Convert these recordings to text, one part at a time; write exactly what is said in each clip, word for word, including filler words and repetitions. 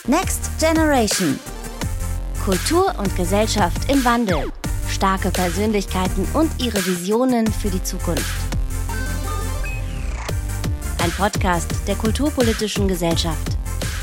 Next Generation. Kultur und Gesellschaft im Wandel. Starke Persönlichkeiten und ihre Visionen für die Zukunft. Ein Podcast der Kulturpolitischen Gesellschaft.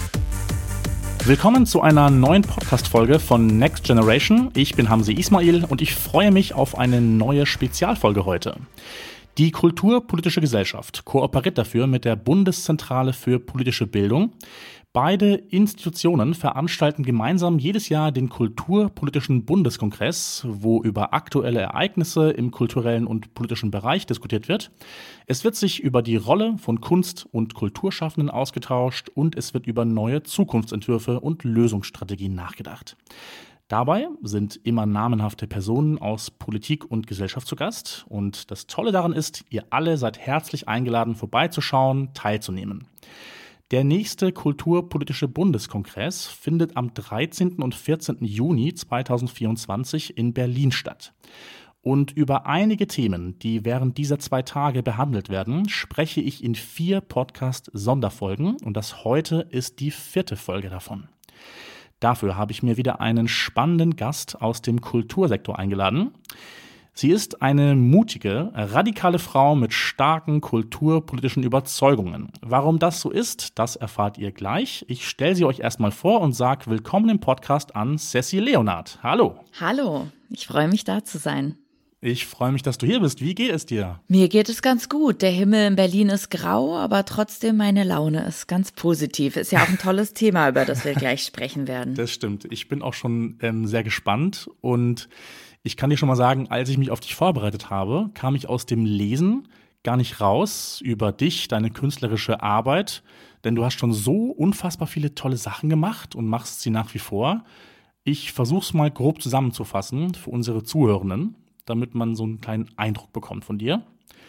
Willkommen zu einer neuen Podcast-Folge von Next Generation. Ich bin Hamsi Ismail und ich freue mich auf eine neue Spezialfolge heute. Die Kulturpolitische Gesellschaft kooperiert dafür mit der Bundeszentrale für politische Bildung. Beide Institutionen veranstalten gemeinsam jedes Jahr den Kulturpolitischen Bundeskongress, wo über aktuelle Ereignisse im kulturellen und politischen Bereich diskutiert wird. Es wird sich über die Rolle von Kunst- und Kulturschaffenden ausgetauscht und es wird über neue Zukunftsentwürfe und Lösungsstrategien nachgedacht. Dabei sind immer namenhafte Personen aus Politik und Gesellschaft zu Gast. Und das Tolle daran ist, ihr alle seid herzlich eingeladen, vorbeizuschauen, teilzunehmen. Der nächste Kulturpolitische Bundeskongress findet am dreizehnten und vierzehnten Juni zweitausendvierundzwanzig in Berlin statt. Und über einige Themen, die während dieser zwei Tage behandelt werden, spreche ich in vier Podcast-Sonderfolgen. Und das heute ist die vierte Folge davon. Dafür habe ich mir wieder einen spannenden Gast aus dem Kultursektor eingeladen. Sie ist eine mutige, radikale Frau mit starken kulturpolitischen Überzeugungen. Warum das so ist, das erfahrt ihr gleich. Ich stelle sie euch erstmal vor und sage willkommen im Podcast an Sessi Leonard. Hallo. Hallo, ich freue mich, da zu sein. Ich freue mich, dass du hier bist. Wie geht es dir? Mir geht es ganz gut. Der Himmel in Berlin ist grau, aber trotzdem meine Laune ist ganz positiv. Ist ja auch ein tolles Thema, über das wir gleich sprechen werden. Das stimmt. Ich bin auch schon ähm, sehr gespannt und ich kann dir schon mal sagen, als ich mich auf dich vorbereitet habe, kam ich aus dem Lesen gar nicht raus über dich, deine künstlerische Arbeit, denn du hast schon so unfassbar viele tolle Sachen gemacht und machst sie nach wie vor. Ich versuche es mal grob zusammenzufassen für unsere Zuhörenden, damit man so einen kleinen Eindruck bekommt von dir.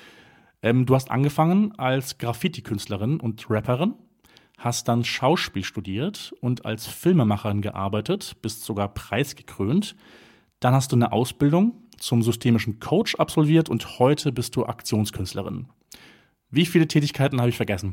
Ähm, du hast angefangen als Graffiti-Künstlerin und Rapperin, hast dann Schauspiel studiert und als Filmemacherin gearbeitet, bist sogar preisgekrönt. Dann hast du eine Ausbildung zum systemischen Coach absolviert und heute bist du Aktionskünstlerin. Wie viele Tätigkeiten habe ich vergessen?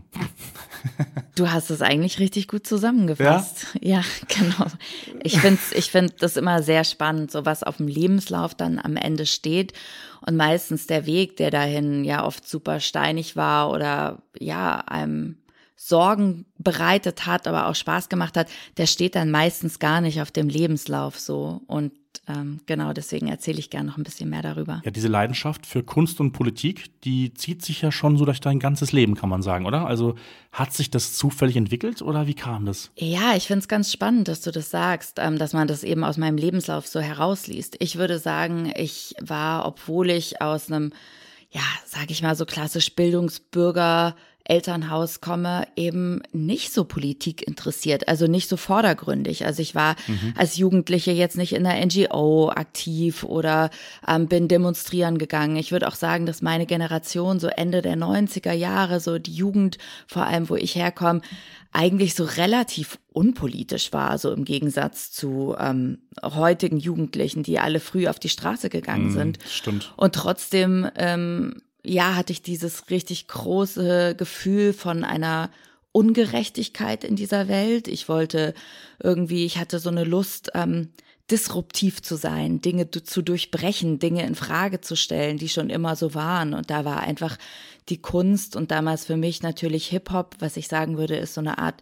Du hast es eigentlich richtig gut zusammengefasst. Ja, ja, genau. Ich finde ich find das immer sehr spannend, so was auf dem Lebenslauf dann am Ende steht. Und meistens der Weg, der dahin ja oft super steinig war oder ja, einem Sorgen bereitet hat, aber auch Spaß gemacht hat, der steht dann meistens gar nicht auf dem Lebenslauf so. Und ähm, genau deswegen erzähle ich gerne noch ein bisschen mehr darüber. Ja, diese Leidenschaft für Kunst und Politik, die zieht sich ja schon so durch dein ganzes Leben, kann man sagen, oder? Also hat sich das zufällig entwickelt oder wie kam das? Ja, ich finde es ganz spannend, dass du das sagst, ähm, dass man das eben aus meinem Lebenslauf so herausliest. Ich würde sagen, ich war, obwohl ich aus einem, ja, sage ich mal so klassisch Bildungsbürger Elternhaus komme, eben nicht so Politik interessiert, also nicht so vordergründig. Also ich war mhm. als Jugendliche jetzt nicht in der N G O aktiv oder ähm, bin demonstrieren gegangen. Ich würde auch sagen, dass meine Generation so Ende der neunziger Jahre, so die Jugend, vor allem wo ich herkomme, eigentlich so relativ unpolitisch war, so im Gegensatz zu ähm, heutigen Jugendlichen, die alle früh auf die Straße gegangen mhm, sind. Stimmt. Und trotzdem ähm, ja, hatte ich dieses richtig große Gefühl von einer Ungerechtigkeit in dieser Welt. Ich wollte irgendwie, ich hatte so eine Lust, ähm, disruptiv zu sein, Dinge zu durchbrechen, Dinge in Frage zu stellen, die schon immer so waren. Und da war einfach die Kunst und damals für mich natürlich Hip-Hop, was ich sagen würde, ist so eine Art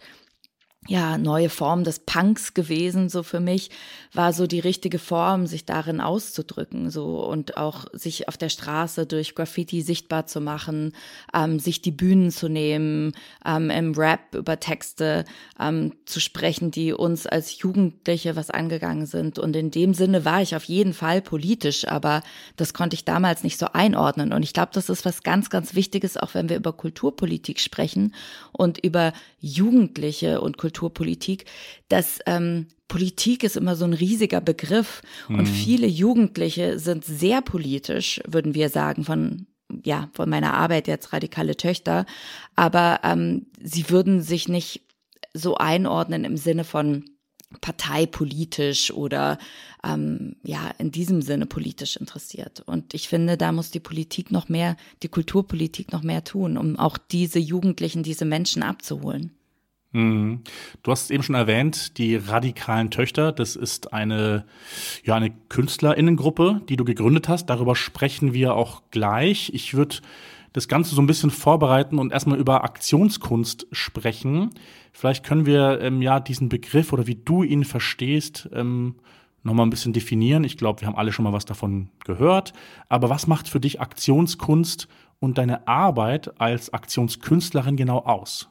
ja, neue Form des Punks gewesen, so für mich, war so die richtige Form, sich darin auszudrücken, so und auch sich auf der Straße durch Graffiti sichtbar zu machen, ähm, sich die Bühnen zu nehmen, ähm, im Rap über Texte ähm, zu sprechen, die uns als Jugendliche was angegangen sind. Und in dem Sinne war ich auf jeden Fall politisch, aber das konnte ich damals nicht so einordnen. Und ich glaube, das ist was ganz, ganz Wichtiges, auch wenn wir über Kulturpolitik sprechen und über Jugendliche und Kulturpolitik, Kulturpolitik, dass ähm, Politik ist immer so ein riesiger Begriff und mhm. viele Jugendliche sind sehr politisch, würden wir sagen, von ja von meiner Arbeit jetzt radikale Töchter, aber ähm, sie würden sich nicht so einordnen im Sinne von parteipolitisch oder ähm, ja in diesem Sinne politisch interessiert. Und ich finde, da muss die Politik noch mehr, die Kulturpolitik noch mehr tun, um auch diese Jugendlichen, diese Menschen abzuholen. Mhm. Du hast es eben schon erwähnt, die Radikalen Töchter, das ist eine, ja, eine KünstlerInnengruppe, die du gegründet hast. Darüber sprechen wir auch gleich. Ich würde das Ganze so ein bisschen vorbereiten und erstmal über Aktionskunst sprechen. Vielleicht können wir ähm, ja diesen Begriff oder wie du ihn verstehst, ähm, nochmal ein bisschen definieren. Ich glaube, wir haben alle schon mal was davon gehört. Aber was macht für dich Aktionskunst und deine Arbeit als Aktionskünstlerin genau aus?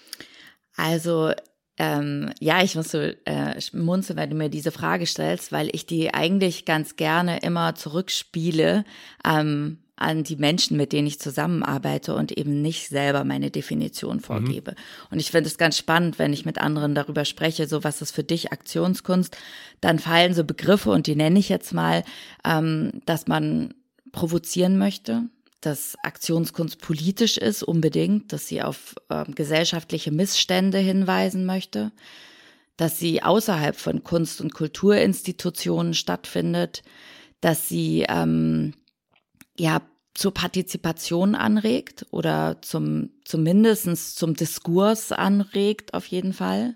Also, ähm, ja, ich muss so äh, schmunzeln, wenn du mir diese Frage stellst, weil ich die eigentlich ganz gerne immer zurückspiele ähm, an die Menschen, mit denen ich zusammenarbeite und eben nicht selber meine Definition vorgebe. Mhm. Und ich finde es ganz spannend, wenn ich mit anderen darüber spreche, so was ist für dich Aktionskunst, dann fallen so Begriffe und die nenne ich jetzt mal, ähm, dass man provozieren möchte, dass Aktionskunst politisch ist, unbedingt, dass sie auf äh, gesellschaftliche Missstände hinweisen möchte, dass sie außerhalb von Kunst- und Kulturinstitutionen stattfindet, dass sie ähm, ja zur Partizipation anregt oder zum zumindest zum Diskurs anregt, auf jeden Fall.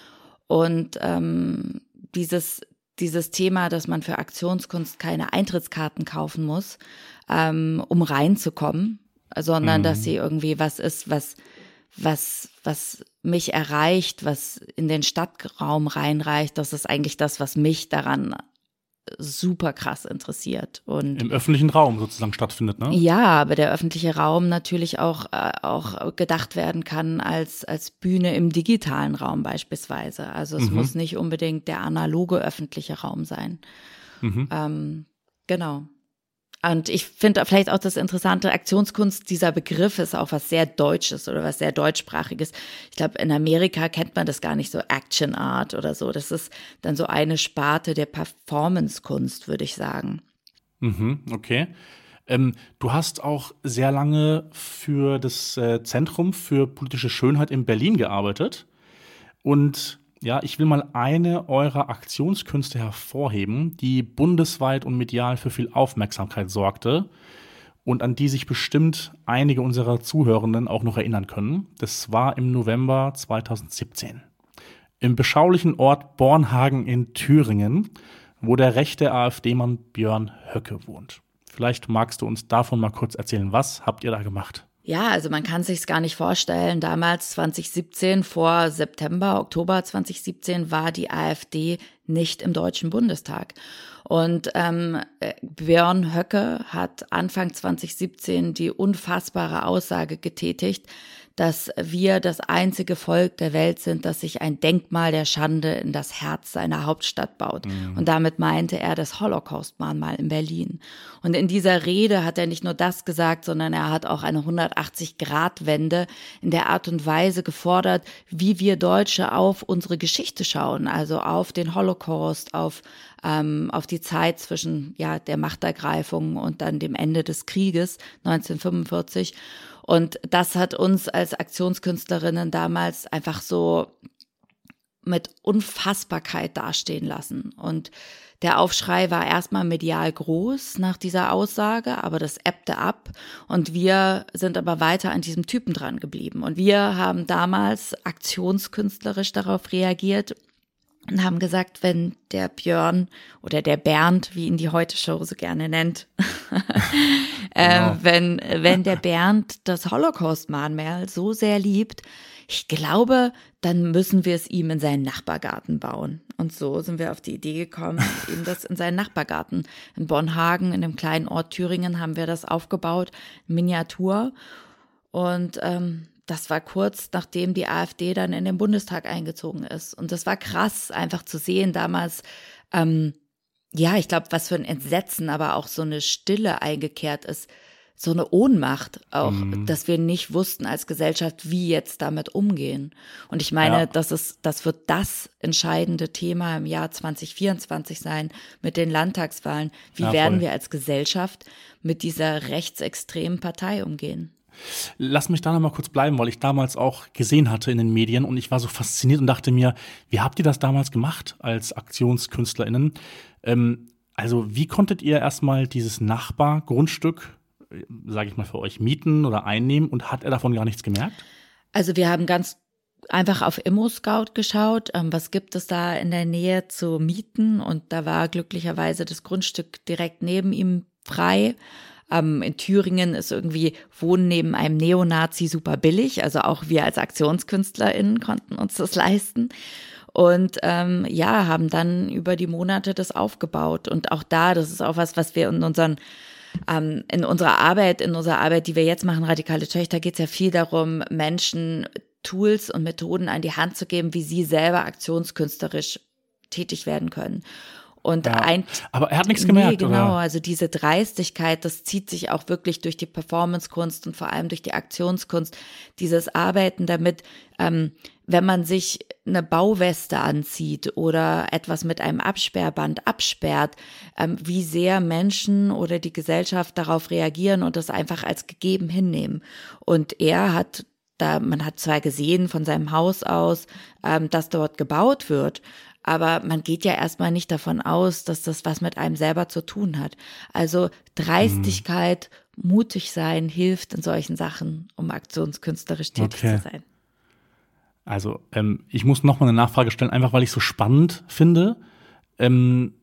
Und ähm, dieses Dieses Thema, dass man für Aktionskunst keine Eintrittskarten kaufen muss, ähm, um reinzukommen, sondern mhm. dass sie irgendwie was ist, was, was, was mich erreicht, was in den Stadtraum reinreicht. Das ist eigentlich das, was mich daran super krass interessiert. Und im öffentlichen Raum sozusagen stattfindet, ne? Ja, aber der öffentliche Raum natürlich auch, äh, auch gedacht werden kann als, als Bühne im digitalen Raum beispielsweise. Also es mhm. muss nicht unbedingt der analoge öffentliche Raum sein. Mhm. Ähm, genau. Und ich finde vielleicht auch das Interessante, Aktionskunst, dieser Begriff ist auch was sehr Deutsches oder was sehr Deutschsprachiges. Ich glaube, in Amerika kennt man das gar nicht so, Action Art oder so. Das ist dann so eine Sparte der Performance-Kunst, würde ich sagen. Mhm, okay. Ähm, du hast auch sehr lange für das äh, Zentrum für politische Schönheit in Berlin gearbeitet. Und ja, ich will mal eine eurer Aktionskünste hervorheben, die bundesweit und medial für viel Aufmerksamkeit sorgte und an die sich bestimmt einige unserer Zuhörenden auch noch erinnern können. Das war im November zweitausendsiebzehn. Im beschaulichen Ort Bornhagen in Thüringen, wo der rechte AfD-Mann Björn Höcke wohnt. Vielleicht magst du uns davon mal kurz erzählen. Was habt ihr da gemacht? Ja, also man kann sich's gar nicht vorstellen. Damals zweitausendsiebzehn, vor September, Oktober zweitausendsiebzehn, war die AfD nicht im Deutschen Bundestag. Und ähm, Björn Höcke hat Anfang zweitausendsiebzehn die unfassbare Aussage getätigt, dass wir das einzige Volk der Welt sind, das sich ein Denkmal der Schande in das Herz seiner Hauptstadt baut. Mhm. Und damit meinte er das Holocaust-Mahnmal in Berlin. Und in dieser Rede hat er nicht nur das gesagt, sondern er hat auch eine hundertachtzig-Grad-Wende in der Art und Weise gefordert, wie wir Deutsche auf unsere Geschichte schauen, also auf den Holocaust, auf ähm, auf die Zeit zwischen ja der Machtergreifung und dann dem Ende des Krieges neunzehnhundertfünfundvierzig. Und das hat uns als Aktionskünstlerinnen damals einfach so mit Unfassbarkeit dastehen lassen. Und der Aufschrei war erstmal medial groß nach dieser Aussage, aber das ebbte ab. Und wir sind aber weiter an diesem Typen dran geblieben. Und wir haben damals aktionskünstlerisch darauf reagiert und haben gesagt, wenn der Björn oder der Bernd, wie ihn die Heute-Show so gerne nennt, ähm, wow. wenn, wenn der Bernd das Holocaust-Mahnmal so sehr liebt, ich glaube, dann müssen wir es ihm in seinen Nachbargarten bauen. Und so sind wir auf die Idee gekommen, ihm das in seinen Nachbargarten. In Bornhagen, in dem kleinen Ort Thüringen, haben wir das aufgebaut, Miniatur. Und ähm, das war kurz, nachdem die AfD dann in den Bundestag eingezogen ist. Und das war krass, einfach zu sehen damals, ähm, ja, ich glaube, was für ein Entsetzen, aber auch so eine Stille eingekehrt ist, so eine Ohnmacht auch, mhm. dass wir nicht wussten als Gesellschaft, wie jetzt damit umgehen. Und ich meine, ja. das ist, das wird das entscheidende Thema im Jahr zwanzig vierundzwanzig sein mit den Landtagswahlen. Wie ja, werden wir als Gesellschaft mit dieser rechtsextremen Partei umgehen? Lass mich da noch mal kurz bleiben, weil ich damals auch gesehen hatte in den Medien und ich war so fasziniert und dachte mir, wie habt ihr das damals gemacht als AktionskünstlerInnen? Ähm, also wie konntet ihr erstmal dieses Nachbargrundstück, sage ich mal, für euch mieten oder einnehmen und hat er davon gar nichts gemerkt? Also wir haben ganz einfach auf ImmoScout geschaut, ähm, was gibt es da in der Nähe zu mieten, und da war glücklicherweise das Grundstück direkt neben ihm frei. Ähm, in Thüringen ist irgendwie Wohnen neben einem Neonazi super billig, also auch wir als AktionskünstlerInnen konnten uns das leisten. Und ähm, ja, haben dann über die Monate das aufgebaut. Und auch da, das ist auch was, was wir in unseren ähm, in unserer Arbeit, in unserer Arbeit, die wir jetzt machen, Radikale Töchter, geht es ja viel darum, Menschen Tools und Methoden an die Hand zu geben, wie sie selber aktionskünstlerisch tätig werden können. Und ja, ein, aber er hat nichts gemerkt, nee, genau, oder? also diese Dreistigkeit, das zieht sich auch wirklich durch die Performancekunst und vor allem durch die Aktionskunst, dieses Arbeiten damit, ähm, wenn man sich eine Bauweste anzieht oder etwas mit einem Absperrband absperrt, ähm, wie sehr Menschen oder die Gesellschaft darauf reagieren und das einfach als gegeben hinnehmen. Und er hat da, man hat zwar gesehen von seinem Haus aus, ähm, dass dort gebaut wird, aber man geht ja erstmal nicht davon aus, dass das was mit einem selber zu tun hat. Also Dreistigkeit, mhm. mutig sein hilft in solchen Sachen, um aktionskünstlerisch tätig okay. zu sein. Also ähm, ich muss noch mal eine Nachfrage stellen, einfach weil ich es so spannend finde. Ähm,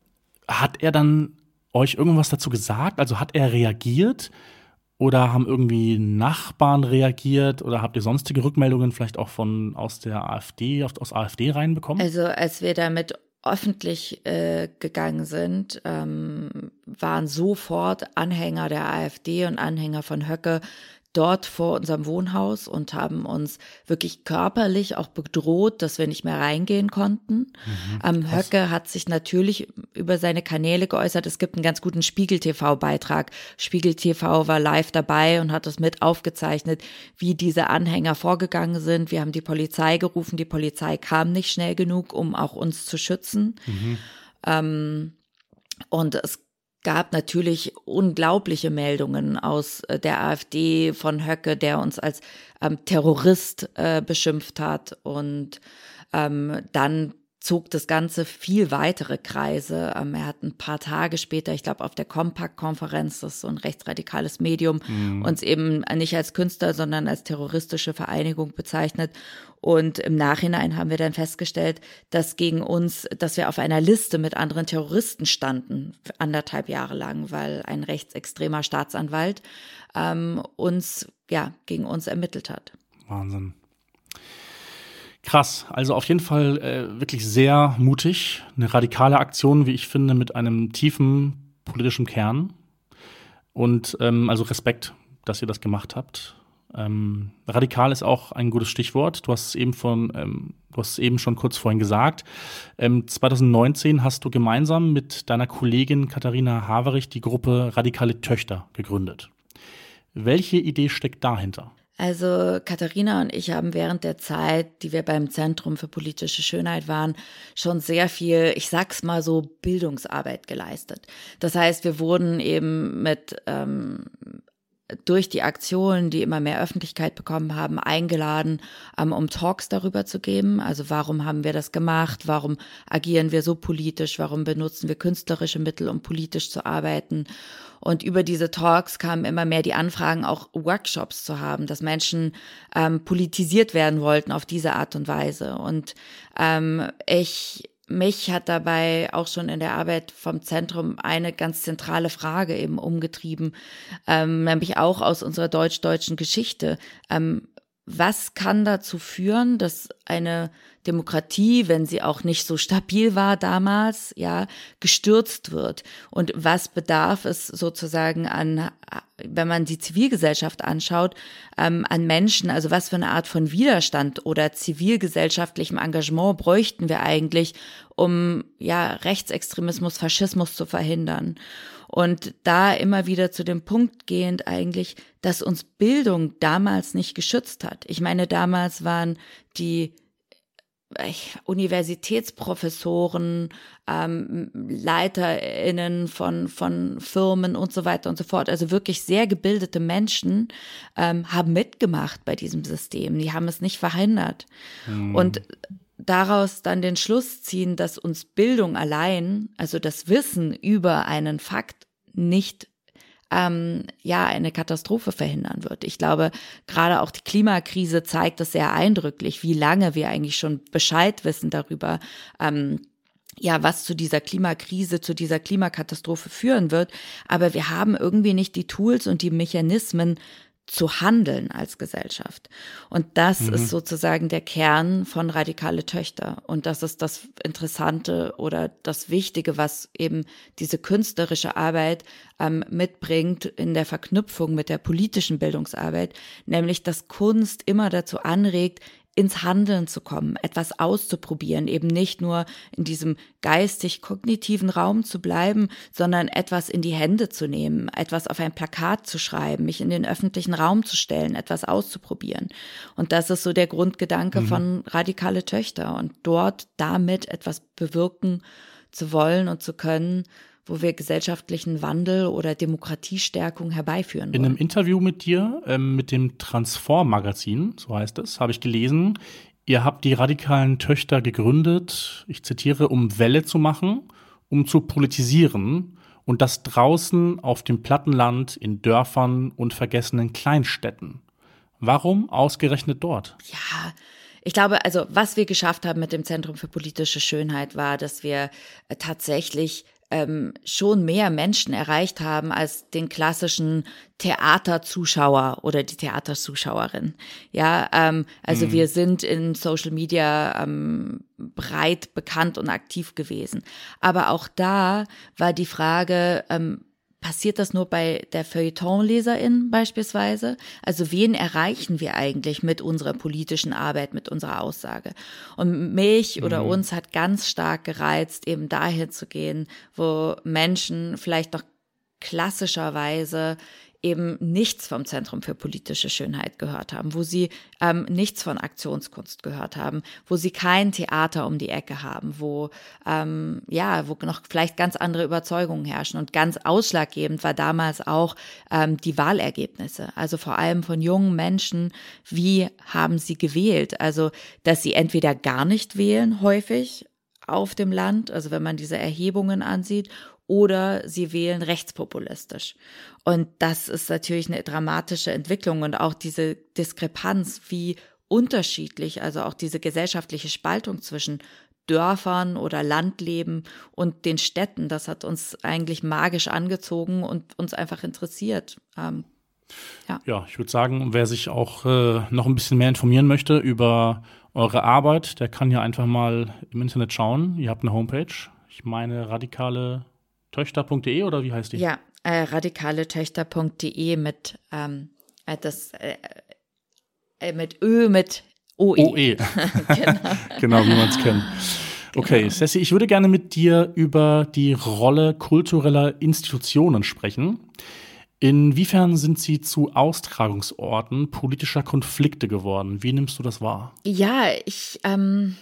hat er dann euch irgendwas dazu gesagt? Also hat er reagiert? Oder haben irgendwie Nachbarn reagiert? Oder habt ihr sonstige Rückmeldungen vielleicht auch von aus der AfD, aus AfD reinbekommen? Also als wir damit öffentlich äh, gegangen sind, ähm, waren sofort Anhänger der AfD und Anhänger von Höcke dort vor unserem Wohnhaus und haben uns wirklich körperlich auch bedroht, dass wir nicht mehr reingehen konnten. Mhm, ähm, Höcke hat sich natürlich über seine Kanäle geäußert. Es gibt einen ganz guten Spiegel-T V-Beitrag. Spiegel-T V war live dabei und hat das mit aufgezeichnet, wie diese Anhänger vorgegangen sind. Wir haben die Polizei gerufen. Die Polizei kam nicht schnell genug, um auch uns zu schützen. Mhm. Ähm, und es gab natürlich unglaubliche Meldungen aus der AfD von Höcke, der uns als ähm, Terrorist äh, beschimpft hat. Und ähm, dann zog das Ganze viel weitere Kreise. Ähm, er hat ein paar Tage später, ich glaube auf der Compact-Konferenz, das ist so ein rechtsradikales Medium, mhm. uns eben nicht als Künstler, sondern als terroristische Vereinigung bezeichnet. Und im Nachhinein haben wir dann festgestellt, dass gegen uns, dass wir auf einer Liste mit anderen Terroristen standen, anderthalb Jahre lang, weil ein rechtsextremer Staatsanwalt ähm, uns, ja, gegen uns ermittelt hat. Wahnsinn. Krass, also auf jeden Fall äh, wirklich sehr mutig, eine radikale Aktion, wie ich finde, mit einem tiefen politischen Kern. Und ähm, also Respekt, dass ihr das gemacht habt. Ähm, radikal ist auch ein gutes Stichwort. Du hast es eben von, ähm, du hast es eben schon kurz vorhin gesagt. Ähm, zwanzig neunzehn hast du gemeinsam mit deiner Kollegin Katharina Haverich die Gruppe Radikale Töchter gegründet. Welche Idee steckt dahinter? Also Katharina und ich haben während der Zeit, die wir beim Zentrum für politische Schönheit waren, schon sehr viel, ich sag's mal so, Bildungsarbeit geleistet. Das heißt, wir wurden eben mit ähm, durch die Aktionen, die immer mehr Öffentlichkeit bekommen haben, eingeladen, um, um Talks darüber zu geben. Also warum haben wir das gemacht? Warum agieren wir so politisch? Warum benutzen wir künstlerische Mittel, um politisch zu arbeiten? Und über diese Talks kamen immer mehr die Anfragen, auch Workshops zu haben, dass Menschen ähm, politisiert werden wollten auf diese Art und Weise. Und ähm, ich Mich hat dabei auch schon in der Arbeit vom Zentrum eine ganz zentrale Frage eben umgetrieben, ähm, nämlich auch aus unserer deutsch-deutschen Geschichte. Ähm, was kann dazu führen, dass eine Demokratie, wenn sie auch nicht so stabil war damals, ja, gestürzt wird? Und was bedarf es sozusagen an, wenn man die Zivilgesellschaft anschaut, ähm, an Menschen, also was für eine Art von Widerstand oder zivilgesellschaftlichem Engagement bräuchten wir eigentlich, um ja Rechtsextremismus, Faschismus zu verhindern? Und da immer wieder zu dem Punkt gehend eigentlich, dass uns Bildung damals nicht geschützt hat. Ich meine, damals waren die Universitätsprofessoren, ähm, LeiterInnen von, von Firmen und so weiter und so fort, also wirklich sehr gebildete Menschen, ähm, haben mitgemacht bei diesem System. Die haben es nicht verhindert. Hm. Und daraus dann den Schluss ziehen, dass uns Bildung allein, also das Wissen über einen Fakt, nicht ähm, ja eine Katastrophe verhindern wird. Ich glaube, gerade auch die Klimakrise zeigt das sehr eindrücklich, wie lange wir eigentlich schon Bescheid wissen darüber, ähm, ja, was zu dieser Klimakrise, zu dieser Klimakatastrophe führen wird. Aber wir haben irgendwie nicht die Tools und die Mechanismen zu handeln als Gesellschaft. Und das mhm. ist sozusagen der Kern von Radikale Töchter. Und das ist das Interessante oder das Wichtige, was eben diese künstlerische Arbeit ähm, mitbringt in der Verknüpfung mit der politischen Bildungsarbeit, nämlich dass Kunst immer dazu anregt, ins Handeln zu kommen, etwas auszuprobieren, eben nicht nur in diesem geistig-kognitiven Raum zu bleiben, sondern etwas in die Hände zu nehmen, etwas auf ein Plakat zu schreiben, mich in den öffentlichen Raum zu stellen, etwas auszuprobieren. Und das ist so der Grundgedanke mhm. von Radikale Töchter und dort damit etwas bewirken zu wollen und zu können, wo wir gesellschaftlichen Wandel oder Demokratiestärkung herbeiführen wollen. In einem Interview mit dir, ähm, mit dem Transform-Magazin, so heißt es, habe ich gelesen, ihr habt die Radikalen Töchter gegründet, ich zitiere, um Welle zu machen, um zu politisieren und das draußen auf dem Plattenland, in Dörfern und vergessenen Kleinstädten. Warum ausgerechnet dort? Ja, ich glaube, also was wir geschafft haben mit dem Zentrum für politische Schönheit war, dass wir äh, tatsächlich Ähm, schon mehr Menschen erreicht haben als den klassischen Theaterzuschauer oder die Theaterzuschauerin. Ja, ähm, also mhm. wir sind in Social Media ähm, breit bekannt und aktiv gewesen. Aber auch da war die Frage, ähm, passiert das nur bei der Feuilleton-Leserin beispielsweise? Also wen erreichen wir eigentlich mit unserer politischen Arbeit, mit unserer Aussage? Und mich oder mhm. uns hat ganz stark gereizt, eben dahin zu gehen, wo Menschen vielleicht noch klassischerweise eben nichts vom Zentrum für politische Schönheit gehört haben, wo sie ähm, nichts von Aktionskunst gehört haben, wo sie kein Theater um die Ecke haben, wo ähm, ja, wo noch vielleicht ganz andere Überzeugungen herrschen. Und ganz ausschlaggebend war damals auch ähm, die Wahlergebnisse, also vor allem von jungen Menschen, wie haben sie gewählt? Also, dass sie entweder gar nicht wählen, häufig auf dem Land, also wenn man diese Erhebungen ansieht, oder sie wählen rechtspopulistisch. Und das ist natürlich eine dramatische Entwicklung und auch diese Diskrepanz, wie unterschiedlich, also auch diese gesellschaftliche Spaltung zwischen Dörfern oder Landleben und den Städten, das hat uns eigentlich magisch angezogen und uns einfach interessiert. Ähm, ja. ja, ich würde sagen, wer sich auch äh, noch ein bisschen mehr informieren möchte über eure Arbeit, der kann ja einfach mal im Internet schauen. Ihr habt eine Homepage, ich meine radikale Töchter punkt de oder wie heißt die? Ja, äh, radikale Töchter punkt de mit ähm, äh, das äh, äh, mit Ö mit O E. O E. genau. genau, wie man es kennt. Okay, genau. Sessi, ich würde gerne mit dir über die Rolle kultureller Institutionen sprechen. Inwiefern sind sie zu Austragungsorten politischer Konflikte geworden? Wie nimmst du das wahr? Ja, ich ähm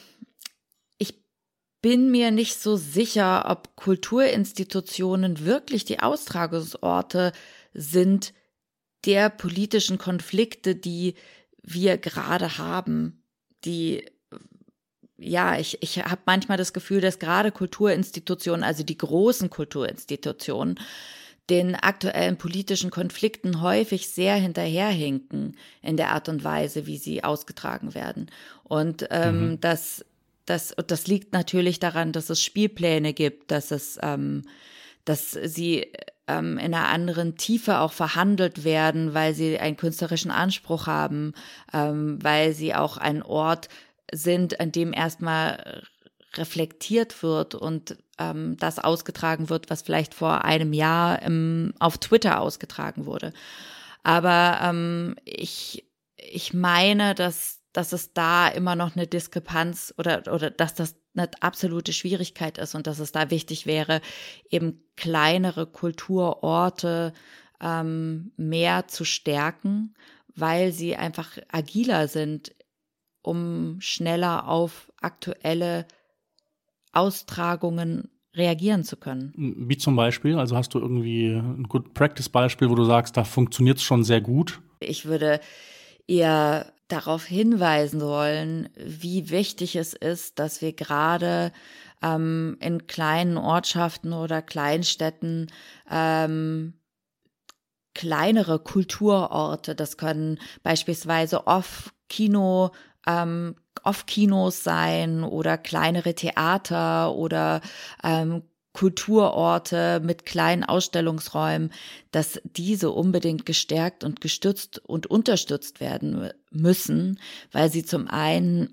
bin mir nicht so sicher, ob Kulturinstitutionen wirklich die Austragungsorte sind der politischen Konflikte, die wir gerade haben. Die, ja, ich, ich habe manchmal das Gefühl, dass gerade Kulturinstitutionen, also die großen Kulturinstitutionen, den aktuellen politischen Konflikten häufig sehr hinterherhinken in der Art und Weise, wie sie ausgetragen werden. Und ähm, mhm. das Das, das liegt natürlich daran, dass es Spielpläne gibt, dass es, ähm, dass sie ähm, in einer anderen Tiefe auch verhandelt werden, weil sie einen künstlerischen Anspruch haben, ähm, weil sie auch ein Ort sind, an dem erstmal reflektiert wird und ähm, das ausgetragen wird, was vielleicht vor einem Jahr im, auf Twitter ausgetragen wurde. Aber ähm, ich, ich meine, dass dass es da immer noch eine Diskrepanz oder, oder dass das eine absolute Schwierigkeit ist und dass es da wichtig wäre, eben kleinere Kulturorte ähm, mehr zu stärken, weil sie einfach agiler sind, um schneller auf aktuelle Austragungen reagieren zu können. Wie zum Beispiel? Also hast du irgendwie ein Good Practice-Beispiel, wo du sagst, da funktioniert es schon sehr gut? Ich würde eher darauf hinweisen wollen, wie wichtig es ist, dass wir gerade ähm, in kleinen Ortschaften oder Kleinstädten ähm, kleinere Kulturorte. Das können beispielsweise Off-Kino, ähm, Off-Kinos sein oder kleinere Theater oder ähm, Kulturorte mit kleinen Ausstellungsräumen, dass diese unbedingt gestärkt und gestützt und unterstützt werden müssen, weil sie zum einen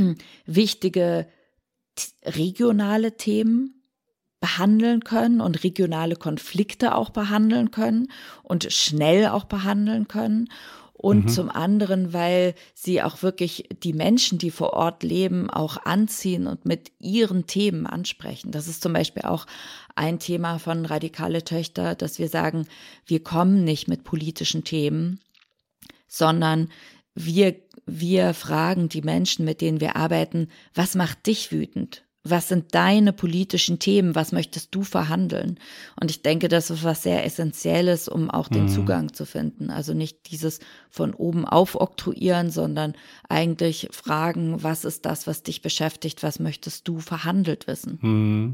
wichtige regionale Themen behandeln können und regionale Konflikte auch behandeln können und schnell auch behandeln können. Und mhm. zum anderen, weil sie auch wirklich die Menschen, die vor Ort leben, auch anziehen und mit ihren Themen ansprechen. Das ist zum Beispiel auch ein Thema von Radikale Töchter, dass wir sagen, wir kommen nicht mit politischen Themen, sondern wir, wir fragen die Menschen, mit denen wir arbeiten, was macht dich wütend? Was sind deine politischen Themen? Was möchtest du verhandeln? Und ich denke, das ist was sehr Essentielles, um auch den mhm. Zugang zu finden. Also nicht dieses von oben aufoktroyieren, sondern eigentlich fragen, was ist das, was dich beschäftigt? Was möchtest du verhandelt wissen? Mhm.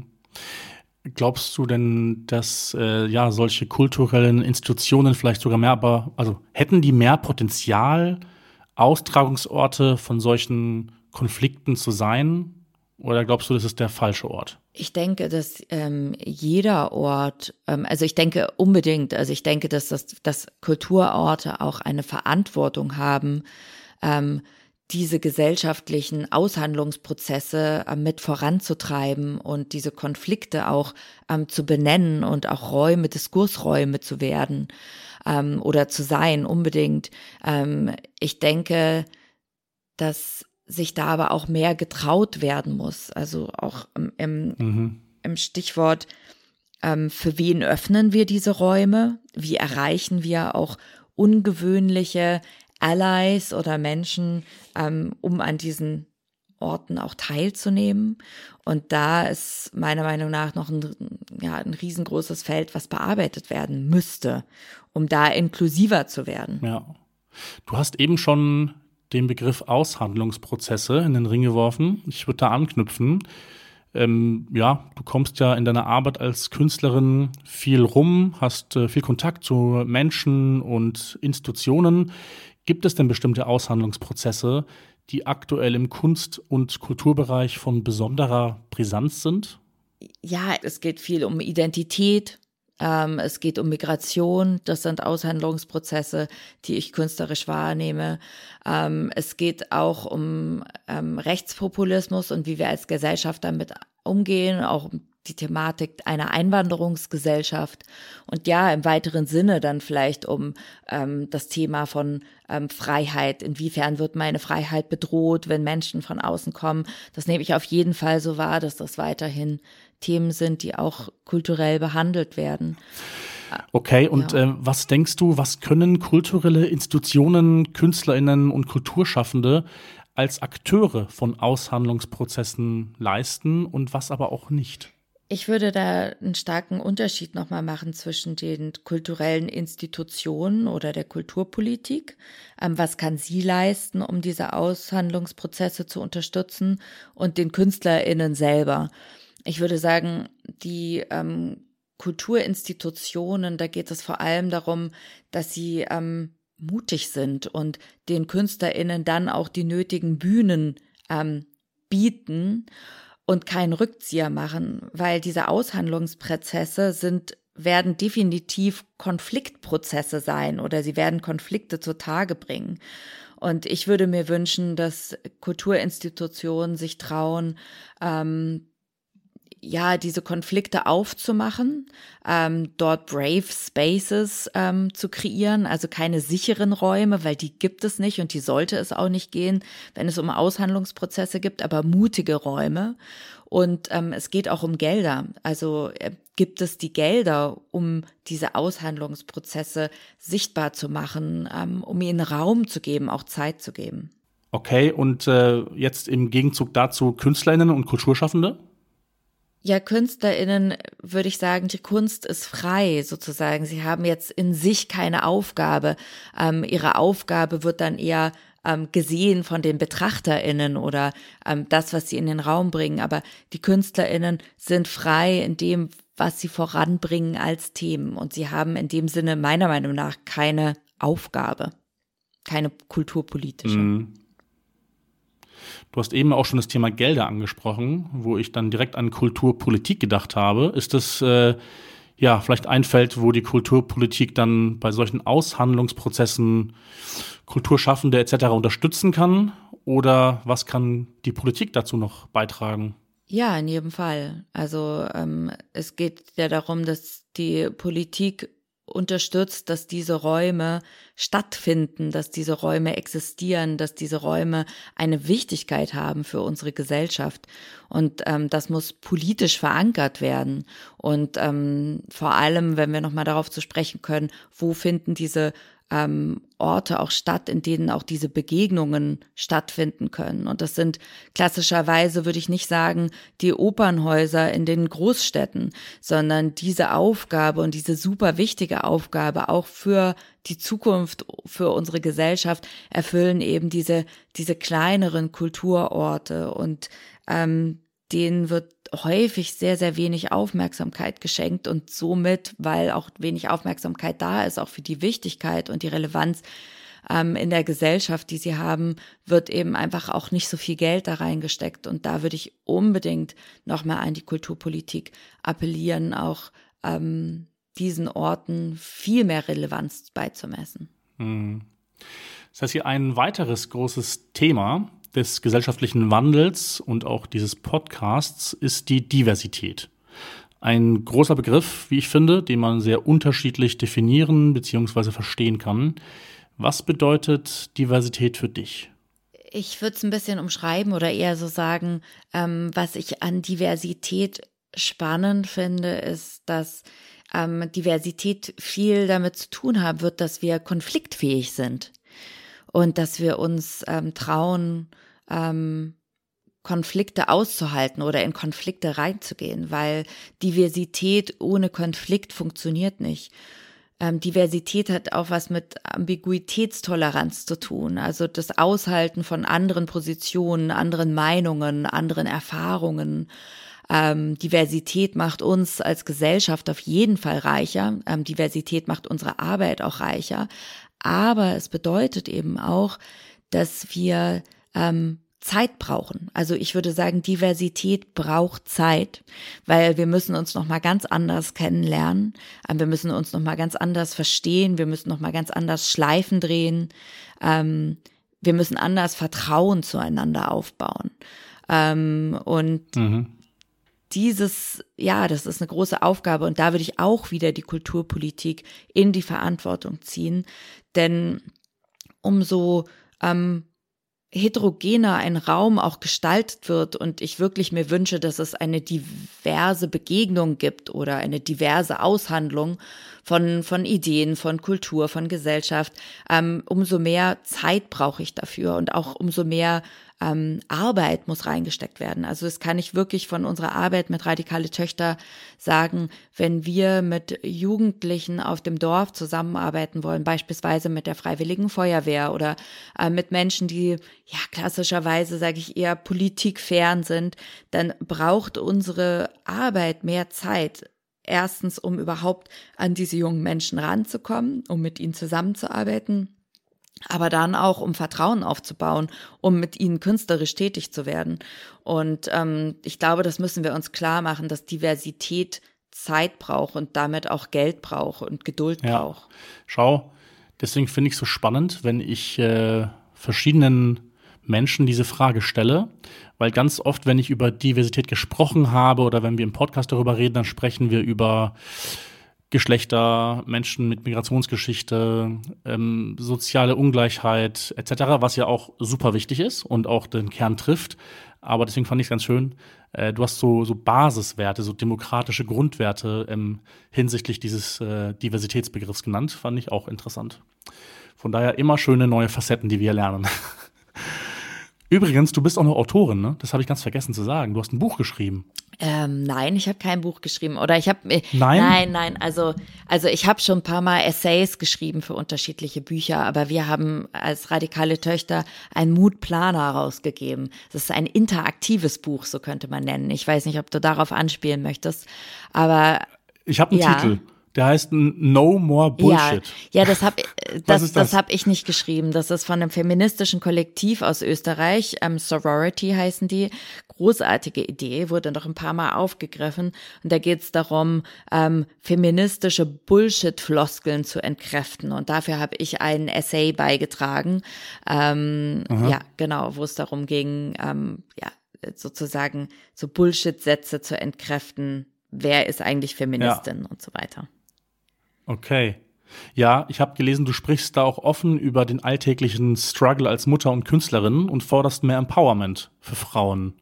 Glaubst du denn, dass äh, ja solche kulturellen Institutionen vielleicht sogar mehr, aber also hätten die mehr Potenzial, Austragungsorte von solchen Konflikten zu sein? Oder glaubst du, das ist der falsche Ort? Ich denke, dass ähm, jeder Ort, ähm, also ich denke unbedingt, also ich denke, dass, das, dass Kulturorte auch eine Verantwortung haben, ähm, diese gesellschaftlichen Aushandlungsprozesse ähm, mit voranzutreiben und diese Konflikte auch ähm, zu benennen und auch Räume, Diskursräume zu werden ähm, oder zu sein, unbedingt. Ähm, ich denke, dass sich da aber auch mehr getraut werden muss. Also auch im, im, mhm. im Stichwort, ähm, für wen öffnen wir diese Räume? Wie erreichen wir auch ungewöhnliche Allies oder Menschen, ähm, um an diesen Orten auch teilzunehmen? Und da ist meiner Meinung nach noch ein, ja, ein riesengroßes Feld, was bearbeitet werden müsste, um da inklusiver zu werden. Ja. Du hast eben schon den Begriff Aushandlungsprozesse in den Ring geworfen. Ich würde da anknüpfen. Ähm, ja, du kommst ja in deiner Arbeit als Künstlerin viel rum, hast äh, viel Kontakt zu Menschen und Institutionen. Gibt es denn bestimmte Aushandlungsprozesse, die aktuell im Kunst- und Kulturbereich von besonderer Brisanz sind? Ja, es geht viel um Identität. Ähm, es geht um Migration, das sind Aushandlungsprozesse, die ich künstlerisch wahrnehme. Ähm, es geht auch um ähm, Rechtspopulismus und wie wir als Gesellschaft damit umgehen, auch um die Thematik einer Einwanderungsgesellschaft und ja, im weiteren Sinne dann vielleicht um ähm, das Thema von ähm, Freiheit. Inwiefern wird meine Freiheit bedroht, wenn Menschen von außen kommen? Das nehme ich auf jeden Fall so wahr, dass das weiterhin Themen sind, die auch kulturell behandelt werden. Okay, und ja. äh, was denkst du, was können kulturelle Institutionen, KünstlerInnen und Kulturschaffende als Akteure von Aushandlungsprozessen leisten und was aber auch nicht? Ich würde da einen starken Unterschied nochmal machen zwischen den kulturellen Institutionen oder der Kulturpolitik. Ähm, was kann sie leisten, um diese Aushandlungsprozesse zu unterstützen, und den KünstlerInnen selber? Ich würde sagen, die ähm, Kulturinstitutionen, da geht es vor allem darum, dass sie ähm, mutig sind und den KünstlerInnen dann auch die nötigen Bühnen ähm, bieten und keinen Rückzieher machen, weil diese Aushandlungsprozesse sind, werden definitiv Konfliktprozesse sein oder sie werden Konflikte zutage bringen. Und ich würde mir wünschen, dass Kulturinstitutionen sich trauen, ähm, ja, diese Konflikte aufzumachen, ähm, dort brave spaces ähm, zu kreieren, also keine sicheren Räume, weil die gibt es nicht und die sollte es auch nicht gehen, wenn es um Aushandlungsprozesse gibt, aber mutige Räume. Und ähm, es geht auch um Gelder. Also äh, gibt es die Gelder, um diese Aushandlungsprozesse sichtbar zu machen, ähm, um ihnen Raum zu geben, auch Zeit zu geben. Okay, und äh, jetzt im Gegenzug dazu KünstlerInnen und Kulturschaffende? Ja, KünstlerInnen würde ich sagen, die Kunst ist frei sozusagen. Sie haben jetzt in sich keine Aufgabe. Ähm, ihre Aufgabe wird dann eher ähm, gesehen von den BetrachterInnen oder ähm, das, was sie in den Raum bringen. Aber die KünstlerInnen sind frei in dem, was sie voranbringen als Themen. Und sie haben in dem Sinne meiner Meinung nach keine Aufgabe, keine kulturpolitische. Mhm. Du hast eben auch schon das Thema Gelder angesprochen, wo ich dann direkt an Kulturpolitik gedacht habe. Ist das äh, ja vielleicht ein Feld, wo die Kulturpolitik dann bei solchen Aushandlungsprozessen Kulturschaffende et cetera unterstützen kann? Oder was kann die Politik dazu noch beitragen? Ja, in jedem Fall. Also ähm, es geht ja darum, dass die Politik unterstützt, dass diese Räume stattfinden, dass diese Räume existieren, dass diese Räume eine Wichtigkeit haben für unsere Gesellschaft. Und ähm, das muss politisch verankert werden. Und ähm, vor allem, wenn wir nochmal darauf zu sprechen können, wo finden diese ähm, Orte auch statt, in denen auch diese Begegnungen stattfinden können. Und das sind klassischerweise, würde ich nicht sagen, die Opernhäuser in den Großstädten, sondern diese Aufgabe und diese super wichtige Aufgabe auch für die Zukunft, für unsere Gesellschaft erfüllen eben diese, diese kleineren Kulturorte und ähm, denen wird häufig sehr, sehr wenig Aufmerksamkeit geschenkt und somit, weil auch wenig Aufmerksamkeit da ist, auch für die Wichtigkeit und die Relevanz ähm, in der Gesellschaft, die sie haben, wird eben einfach auch nicht so viel Geld da reingesteckt. Und da würde ich unbedingt nochmal an die Kulturpolitik appellieren, auch ähm, diesen Orten viel mehr Relevanz beizumessen. Das heißt, hier ein weiteres großes Thema des gesellschaftlichen Wandels und auch dieses Podcasts ist die Diversität. Ein großer Begriff, wie ich finde, den man sehr unterschiedlich definieren bzw. verstehen kann. Was bedeutet Diversität für dich? Ich würde es ein bisschen umschreiben oder eher so sagen, ähm, was ich an Diversität spannend finde, ist, dass ähm, Diversität viel damit zu tun haben wird, dass wir konfliktfähig sind und dass wir uns ähm, trauen, ähm, Konflikte auszuhalten oder in Konflikte reinzugehen, weil Diversität ohne Konflikt funktioniert nicht. Ähm, Diversität hat auch was mit Ambiguitätstoleranz zu tun, also das Aushalten von anderen Positionen, anderen Meinungen, anderen Erfahrungen. Ähm, Diversität macht uns als Gesellschaft auf jeden Fall reicher. Ähm, Diversität macht unsere Arbeit auch reicher. Aber es bedeutet eben auch, dass wir ähm, Zeit brauchen. Also ich würde sagen, Diversität braucht Zeit, weil wir müssen uns noch mal ganz anders kennenlernen. Wir müssen uns noch mal ganz anders verstehen. Wir müssen noch mal ganz anders Schleifen drehen. Ähm, wir müssen anders Vertrauen zueinander aufbauen. Ähm, und mhm. Dieses, ja, das ist eine große Aufgabe und da würde ich auch wieder die Kulturpolitik in die Verantwortung ziehen, denn umso ähm, heterogener ein Raum auch gestaltet wird und ich wirklich mir wünsche, dass es eine diverse Begegnung gibt oder eine diverse Aushandlung von von Ideen, von Kultur, von Gesellschaft, ähm, umso mehr Zeit brauche ich dafür und auch umso mehr ähm, Arbeit muss reingesteckt werden. Also das kann ich wirklich von unserer Arbeit mit Radikale Töchter sagen, wenn wir mit Jugendlichen auf dem Dorf zusammenarbeiten wollen, beispielsweise mit der Freiwilligen Feuerwehr oder äh, mit Menschen, die ja klassischerweise, sage ich eher, politikfern sind, dann braucht unsere Arbeit mehr Zeit. Erstens, um überhaupt an diese jungen Menschen ranzukommen, um mit ihnen zusammenzuarbeiten, aber dann auch, um Vertrauen aufzubauen, um mit ihnen künstlerisch tätig zu werden. Und ähm, ich glaube, das müssen wir uns klar machen, dass Diversität Zeit braucht und damit auch Geld braucht und Geduld ja. braucht. Schau, deswegen finde ich es so spannend, wenn ich äh, verschiedenen Menschen diese Frage stelle, weil ganz oft, wenn ich über Diversität gesprochen habe oder wenn wir im Podcast darüber reden, dann sprechen wir über Geschlechter, Menschen mit Migrationsgeschichte, ähm, soziale Ungleichheit et cetera, was ja auch super wichtig ist und auch den Kern trifft. Aber deswegen fand ich es ganz schön, äh, du hast so, so Basiswerte, so demokratische Grundwerte ähm, hinsichtlich dieses äh, Diversitätsbegriffs genannt. Fand ich auch interessant. Von daher immer schöne neue Facetten, die wir lernen. Übrigens, du bist auch noch Autorin, ne? Das habe ich ganz vergessen zu sagen. Du hast ein Buch geschrieben. Ähm, nein, ich habe kein Buch geschrieben. Oder ich habe Nein? Nein, nein. Also, also ich habe schon ein paar Mal Essays geschrieben für unterschiedliche Bücher, aber wir haben als Radikale Töchter einen Mutplaner rausgegeben. Das ist ein interaktives Buch, so könnte man nennen. Ich weiß nicht, ob du darauf anspielen möchtest, aber Ich habe einen ja. Titel. Der heißt No More Bullshit. Ja, ja, das habe Was das, ist das? das hab ich nicht geschrieben. Das ist von einem feministischen Kollektiv aus Österreich. Ähm, Sorority heißen die. Großartige Idee, wurde noch ein paar Mal aufgegriffen. Und da geht es darum, ähm, feministische Bullshit-Floskeln zu entkräften. Und dafür habe ich einen Essay beigetragen. Ähm, ja, genau, wo es darum ging, ähm, ja, sozusagen so Bullshit-Sätze zu entkräften. Wer ist eigentlich Feministin Ja. und so weiter. Okay. Ja, ich habe gelesen, du sprichst da auch offen über den alltäglichen Struggle als Mutter und Künstlerin und forderst mehr Empowerment für Frauen.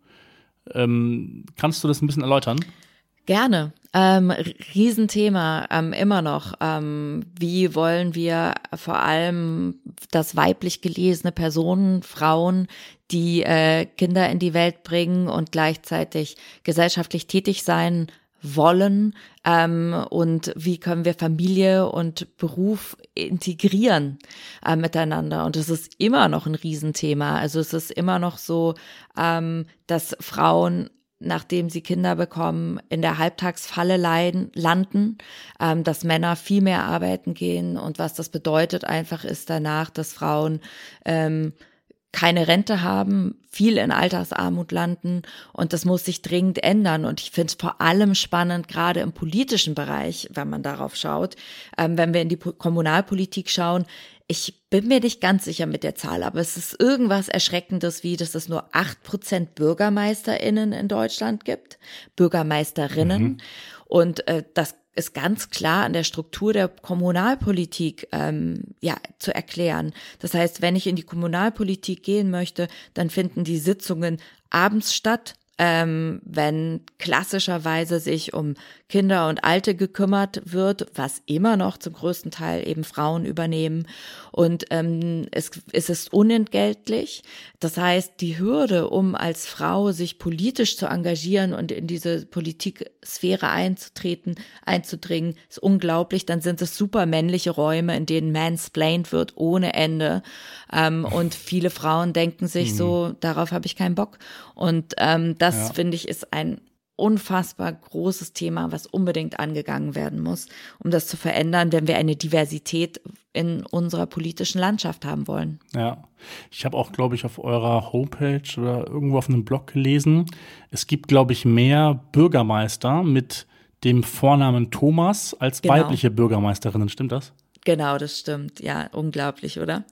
Ähm, kannst du das ein bisschen erläutern? Gerne. Ähm, Riesenthema, ähm, immer noch. Ähm, wie wollen wir vor allem, dass weiblich gelesene Personen, Frauen, die äh, Kinder in die Welt bringen und gleichzeitig gesellschaftlich tätig sein wollen, ähm, und wie können wir Familie und Beruf integrieren äh, miteinander. Und es ist immer noch ein Riesenthema. Also es ist immer noch so, ähm, dass Frauen, nachdem sie Kinder bekommen, in der Halbtagsfalle leiden, landen, ähm, dass Männer viel mehr arbeiten gehen. Und was das bedeutet einfach ist danach, dass Frauen ähm, keine Rente haben, viel in Altersarmut landen, und das muss sich dringend ändern. Und ich finde es vor allem spannend, gerade im politischen Bereich, wenn man darauf schaut, ähm, wenn wir in die Po- Kommunalpolitik schauen. Ich bin mir nicht ganz sicher mit der Zahl, aber es ist irgendwas Erschreckendes, wie dass es nur acht Prozent BürgermeisterInnen in Deutschland gibt, Bürgermeisterinnen. Mhm. Und äh, das ist ganz klar an der Struktur der Kommunalpolitik ähm, ja zu erklären. Das heißt, wenn ich in die Kommunalpolitik gehen möchte, dann finden die Sitzungen abends statt, ähm, wenn klassischerweise sich um Kinder und Alte gekümmert wird, was immer noch zum größten Teil eben Frauen übernehmen. Und ähm, es, es ist unentgeltlich. Das heißt, die Hürde, um als Frau sich politisch zu engagieren und in diese Politiksphäre einzutreten, einzudringen, ist unglaublich. Dann sind es super männliche Räume, in denen mansplained wird ohne Ende. Ähm, und viele Frauen denken sich so, darauf habe ich keinen Bock. Und ähm, das, Ja. finde ich, ist ein unfassbar großes Thema, was unbedingt angegangen werden muss, um das zu verändern, wenn wir eine Diversität in unserer politischen Landschaft haben wollen. Ja, ich habe auch, glaube ich, auf eurer Homepage oder irgendwo auf einem Blog gelesen, es gibt, glaube ich, mehr Bürgermeister mit dem Vornamen Thomas als Genau. weibliche Bürgermeisterinnen. Stimmt das? Genau, das stimmt. Ja, unglaublich, oder?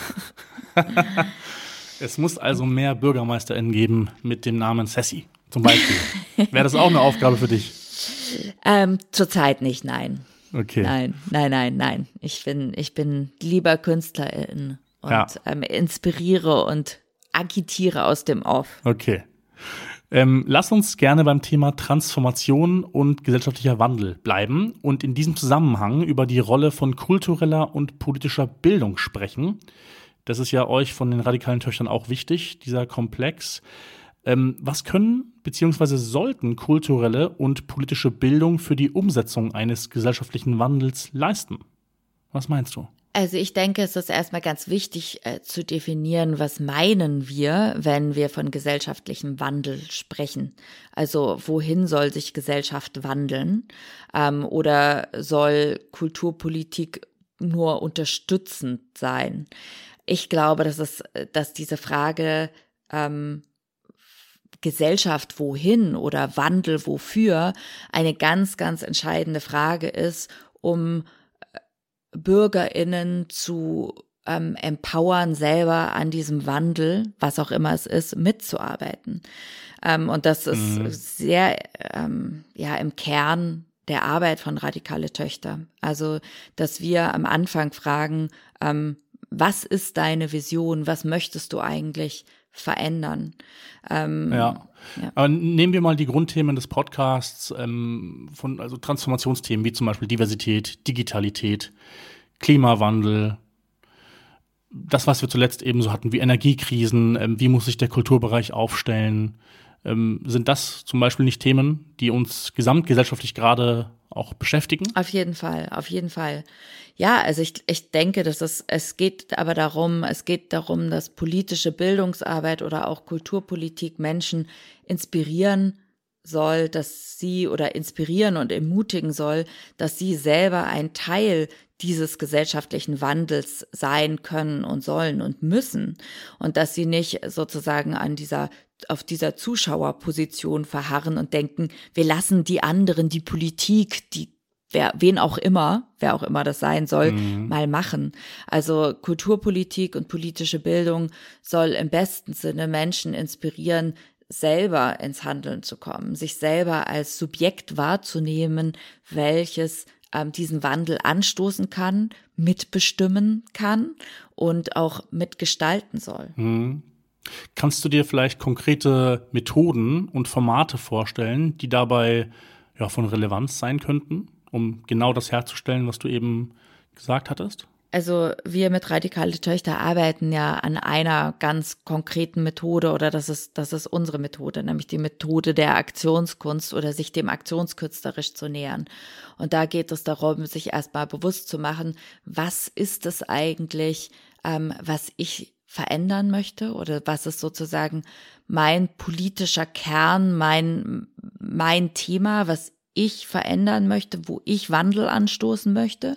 Es muss also mehr BürgermeisterInnen geben mit dem Namen Sassy, zum Beispiel. Wäre das auch eine Aufgabe für dich? Ähm, zurzeit nicht, nein. Okay. Nein, nein, nein, nein. Ich bin, ich bin lieber Künstlerin und Ja. ähm, inspiriere und agitiere aus dem Off. Okay. Ähm, lass uns gerne beim Thema Transformation und gesellschaftlicher Wandel bleiben und in diesem Zusammenhang über die Rolle von kultureller und politischer Bildung sprechen. Das ist ja euch von den radikalen Töchtern auch wichtig, dieser Komplex. Ähm, was können bzw. sollten kulturelle und politische Bildung für die Umsetzung eines gesellschaftlichen Wandels leisten? Was meinst du? Also ich denke, es ist erstmal ganz wichtig äh, zu definieren, was meinen wir, wenn wir von gesellschaftlichem Wandel sprechen. Also wohin soll sich Gesellschaft wandeln? Ähm, oder soll Kulturpolitik nur unterstützend sein? Ich glaube, dass es, dass diese Frage ähm, Gesellschaft wohin oder Wandel wofür eine ganz, ganz entscheidende Frage ist, um BürgerInnen zu ähm, empowern, selber an diesem Wandel, was auch immer es ist, mitzuarbeiten. Ähm, und das ist Mhm. sehr ähm, ja im Kern der Arbeit von Radikale Töchter. Also, dass wir am Anfang fragen, ähm, was ist deine Vision? Was möchtest du eigentlich verändern? Ähm, Ja. ja. Aber nehmen wir mal die Grundthemen des Podcasts, ähm, von, also Transformationsthemen wie zum Beispiel Diversität, Digitalität, Klimawandel, das, was wir zuletzt eben so hatten, wie Energiekrisen, ähm, wie muss sich der Kulturbereich aufstellen, Ähm, sind das zum Beispiel nicht Themen, die uns gesamtgesellschaftlich gerade auch beschäftigen? Auf jeden Fall, auf jeden Fall. Ja, also ich, ich denke, dass es, es geht aber darum, es geht darum, dass politische Bildungsarbeit oder auch Kulturpolitik Menschen inspirieren soll, dass sie oder inspirieren und ermutigen soll, dass sie selber ein Teil dieses gesellschaftlichen Wandels sein können und sollen und müssen und dass sie nicht sozusagen an dieser auf dieser Zuschauerposition verharren und denken, wir lassen die anderen, die Politik, die wer, wen auch immer, wer auch immer das sein soll, mhm. mal machen. Also Kulturpolitik und politische Bildung soll im besten Sinne Menschen inspirieren, selber ins Handeln zu kommen, sich selber als Subjekt wahrzunehmen, welches ähm, diesen Wandel anstoßen kann, mitbestimmen kann und auch mitgestalten soll. Mhm. Kannst du dir vielleicht konkrete Methoden und Formate vorstellen, die dabei ja, von Relevanz sein könnten, um genau das herzustellen, was du eben gesagt hattest? Also wir mit Radikale Töchter arbeiten ja an einer ganz konkreten Methode oder das ist, das ist unsere Methode, nämlich die Methode der Aktionskunst oder sich dem aktionskünstlerisch zu nähern. Und da geht es darum, sich erstmal bewusst zu machen, was ist es eigentlich, ähm, was ich verändern möchte oder was ist sozusagen mein politischer Kern, mein, mein Thema, was ich verändern möchte, wo ich Wandel anstoßen möchte.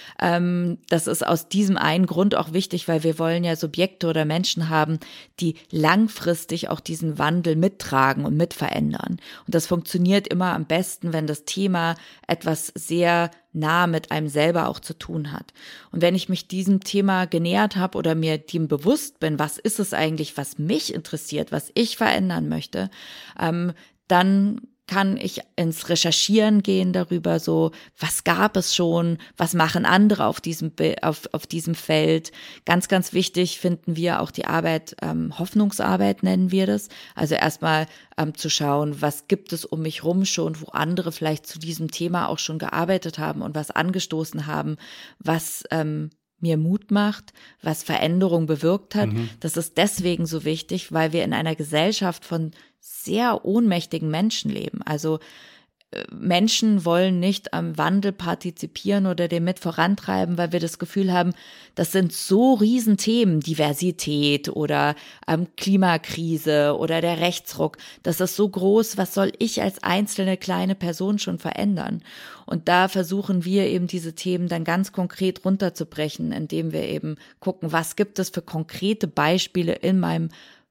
Ähm, das ist aus diesem einen Grund auch wichtig, weil wir wollen ja Subjekte oder Menschen haben, die langfristig auch diesen Wandel mittragen und mitverändern. Und das funktioniert immer am besten, wenn das Thema etwas sehr nah mit einem selber auch zu tun hat. Und wenn ich mich diesem Thema genähert habe oder mir dem bewusst bin, was ist es eigentlich, was mich interessiert, was ich verändern möchte, ähm, dann kann ich ins Recherchieren gehen darüber, so, was gab es schon, was machen andere auf diesem, auf, auf diesem Feld. Ganz, ganz wichtig finden wir auch die Arbeit, ähm, Hoffnungsarbeit nennen wir das. Also erstmal ähm, zu schauen, was gibt es um mich rum schon, wo andere vielleicht zu diesem Thema auch schon gearbeitet haben und was angestoßen haben, was ähm, mir Mut macht, was Veränderung bewirkt hat. Mhm. Das ist deswegen so wichtig, weil wir in einer Gesellschaft von sehr ohnmächtigen Menschen leben. Also Menschen wollen nicht am Wandel partizipieren oder den mit vorantreiben, weil wir das Gefühl haben, das sind so Riesenthemen, Diversität oder ähm, Klimakrise oder der Rechtsruck. Das ist so groß, was soll ich als einzelne kleine Person schon verändern? Und da versuchen wir eben diese Themen dann ganz konkret runterzubrechen, indem wir eben gucken, was gibt es für konkrete Beispiele in meinem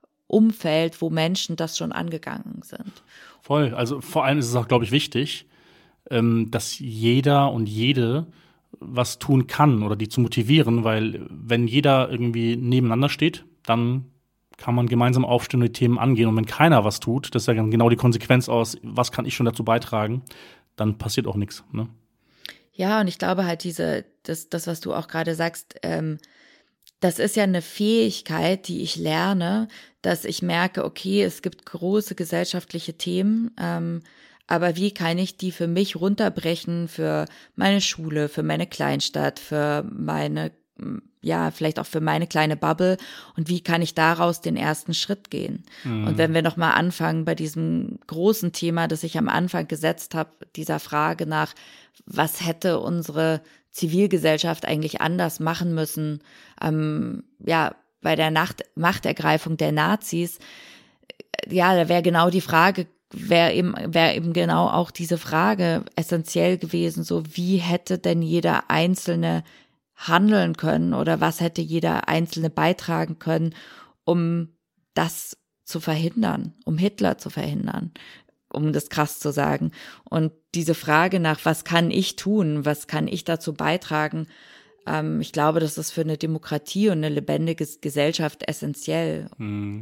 Umfeld, wo Menschen das schon angegangen sind. Voll. Also vor allem ist es auch, glaube ich, wichtig, dass jeder und jede was tun kann oder die zu motivieren, weil wenn jeder irgendwie nebeneinander steht, dann kann man gemeinsam aufstehen und die Themen angehen. Und wenn keiner was tut, das ist ja genau die Konsequenz aus, was kann ich schon dazu beitragen, dann passiert auch nichts. Ne? Ja, und ich glaube halt diese, das, das was du auch gerade sagst, ähm, das ist ja eine Fähigkeit, die ich lerne, dass ich merke, okay, es gibt große gesellschaftliche Themen, ähm, aber wie kann ich die für mich runterbrechen, für meine Schule, für meine Kleinstadt, für meine, ja, vielleicht auch für meine kleine Bubble und wie kann ich daraus den ersten Schritt gehen? Mhm. Und wenn wir nochmal anfangen bei diesem großen Thema, das ich am Anfang gesetzt habe, dieser Frage nach, was hätte unsere Zivilgesellschaft eigentlich anders machen müssen, ähm, ja, bei der Nacht- Machtergreifung der Nazis, ja, da wäre genau die Frage, wäre eben, wäre eben genau auch diese Frage essentiell gewesen, so wie hätte denn jeder Einzelne handeln können oder was hätte jeder Einzelne beitragen können, um das zu verhindern, um Hitler zu verhindern, um das krass zu sagen. Und diese Frage nach, was kann ich tun, was kann ich dazu beitragen, ähm, ich glaube, das ist für eine Demokratie und eine lebendige Gesellschaft essentiell.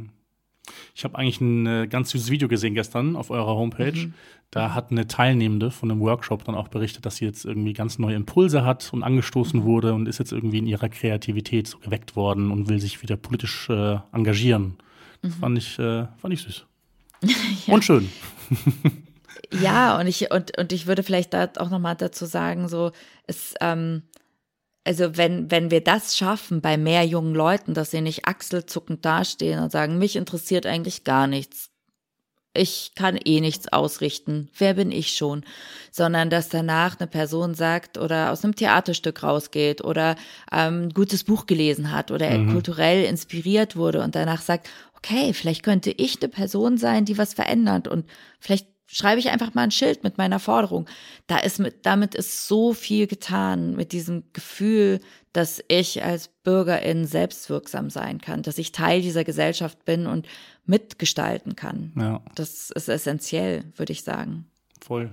Ich habe eigentlich ein äh, ganz süßes Video gesehen gestern auf eurer Homepage. Mhm. Da hat eine Teilnehmende von einem Workshop dann auch berichtet, dass sie jetzt irgendwie ganz neue Impulse hat und angestoßen mhm. wurde und ist jetzt irgendwie in ihrer Kreativität so geweckt worden und will sich wieder politisch äh, engagieren. Das mhm. fand ich, äh, fand ich süß. Ja. Und schön. Ja, und ich, und, und ich würde vielleicht da auch nochmal dazu sagen, so, es, ähm, also wenn, wenn wir das schaffen bei mehr jungen Leuten, dass sie nicht achselzuckend dastehen und sagen, mich interessiert eigentlich gar nichts. ich kann eh nichts ausrichten, wer bin ich schon, sondern dass danach eine Person sagt oder aus einem Theaterstück rausgeht oder ähm, ein gutes Buch gelesen hat oder mhm. kulturell inspiriert wurde und danach sagt, okay, vielleicht könnte ich eine Person sein, die was verändert und vielleicht schreibe ich einfach mal ein Schild mit meiner Forderung. Da ist mit, damit ist so viel getan mit diesem Gefühl, dass ich als Bürgerin selbstwirksam sein kann, dass ich Teil dieser Gesellschaft bin und mitgestalten kann. Ja. Das ist essentiell, würde ich sagen. Voll.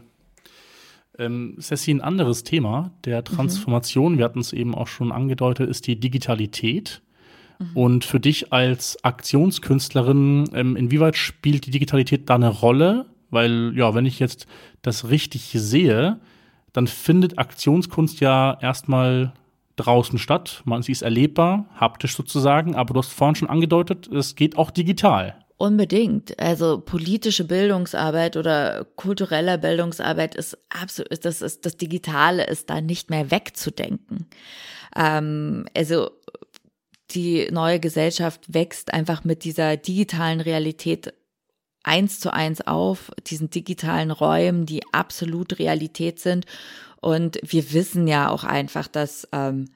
Ähm, Ceci, ein anderes Thema der Transformation, mhm. wir hatten es eben auch schon angedeutet, ist die Digitalität. Mhm. Und für dich als Aktionskünstlerin, ähm, inwieweit spielt die Digitalität da eine Rolle? Weil, ja, wenn ich jetzt das richtig sehe, dann findet Aktionskunst ja erstmal draußen statt. Man, sie ist erlebbar, haptisch sozusagen, aber du hast vorhin schon angedeutet, es geht auch digital. Unbedingt. Also politische Bildungsarbeit oder kulturelle Bildungsarbeit ist absolut, das ist, das Digitale ist da nicht mehr wegzudenken. Ähm, also die neue Gesellschaft wächst einfach mit dieser digitalen Realität eins zu eins auf, diesen digitalen Räumen, die absolut Realität sind. Und wir wissen ja auch einfach, dass ähm,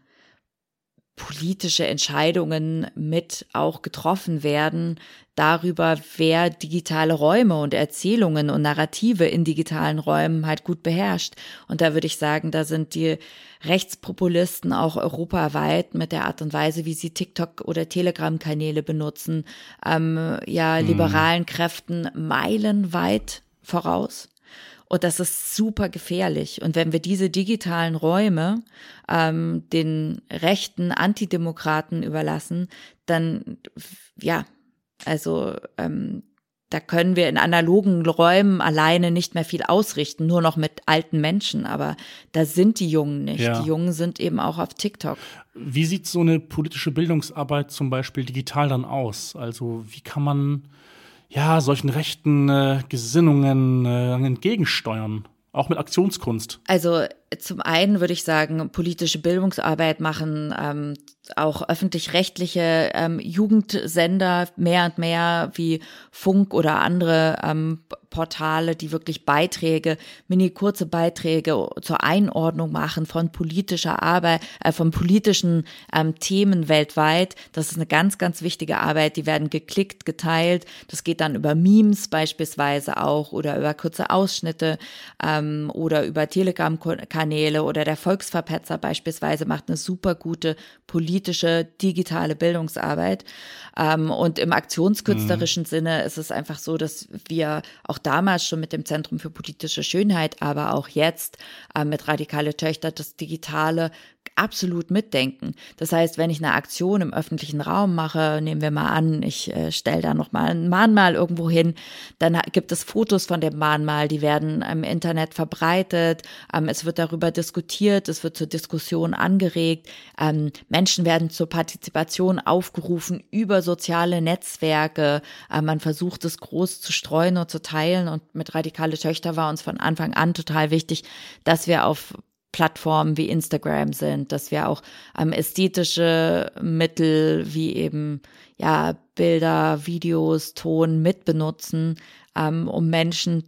politische Entscheidungen mit auch getroffen werden darüber, wer digitale Räume und Erzählungen und Narrative in digitalen Räumen halt gut beherrscht. Und da würde ich sagen, da sind die Rechtspopulisten auch europaweit mit der Art und Weise, wie sie TikTok oder Telegram-Kanäle benutzen, ähm, ja, liberalen Kräften meilenweit voraus. Und das ist super gefährlich. Und wenn wir diese digitalen Räume ähm, den rechten Antidemokraten überlassen, dann, ja, also ähm, da können wir in analogen Räumen alleine nicht mehr viel ausrichten, nur noch mit alten Menschen. Aber da sind die Jungen nicht. Ja. Die Jungen sind eben auch auf TikTok. Wie sieht so eine politische Bildungsarbeit zum Beispiel digital dann aus? Also wie kann man ja solchen rechten äh, Gesinnungen äh, entgegensteuern? Auch mit Aktionskunst. Also zum einen würde ich sagen, politische Bildungsarbeit machen ähm, auch öffentlich-rechtliche ähm, Jugendsender mehr und mehr wie Funk oder andere ähm, Portale, die wirklich Beiträge, mini kurze Beiträge zur Einordnung machen von politischer Arbeit, äh, von politischen ähm, Themen weltweit. Das ist eine ganz, ganz wichtige Arbeit. Die werden geklickt, geteilt. Das geht dann über Memes beispielsweise auch oder über kurze Ausschnitte ähm, oder über Telegram-Kanäle oder der Volksverpetzer beispielsweise macht eine super gute politische, digitale Bildungsarbeit. Ähm, und im aktionskünstlerischen mhm. Sinne ist es einfach so, dass wir auch damals schon mit dem Zentrum für politische Schönheit, aber auch jetzt äh, mit Radikale Töchter das Digitale absolut mitdenken. Das heißt, wenn ich eine Aktion im öffentlichen Raum mache, nehmen wir mal an, ich äh, stelle da noch mal ein Mahnmal irgendwo hin, dann ha- gibt es Fotos von dem Mahnmal, die werden im Internet verbreitet, ähm, es wird darüber diskutiert, es wird zur Diskussion angeregt, ähm, Menschen werden zur Partizipation aufgerufen über soziale Netzwerke, äh, man versucht es groß zu streuen und zu teilen und mit Radikale Töchter war uns von Anfang an total wichtig, dass wir auf Plattformen wie Instagram sind, dass wir auch ähm, ästhetische Mittel wie eben ja Bilder, Videos, Ton mitbenutzen, ähm, um Menschen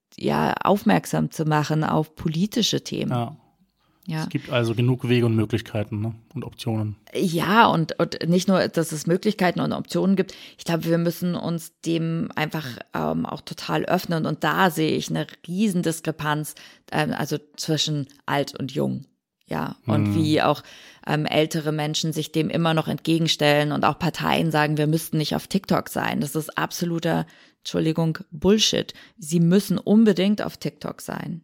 ja aufmerksam zu machen auf politische Themen. Ja. Ja. Es gibt also genug Wege und Möglichkeiten, ne? Und Optionen. Ja, und, und nicht nur, dass es Möglichkeiten und Optionen gibt. Ich glaube, wir müssen uns dem einfach ähm, auch total öffnen. Und da sehe ich eine riesen Diskrepanz, ähm, also zwischen alt und jung. Ja, und mhm. wie auch ähm, ältere Menschen sich dem immer noch entgegenstellen und auch Parteien sagen, wir müssten nicht auf TikTok sein. Das ist absoluter, Entschuldigung, Bullshit. Sie müssen unbedingt auf TikTok sein.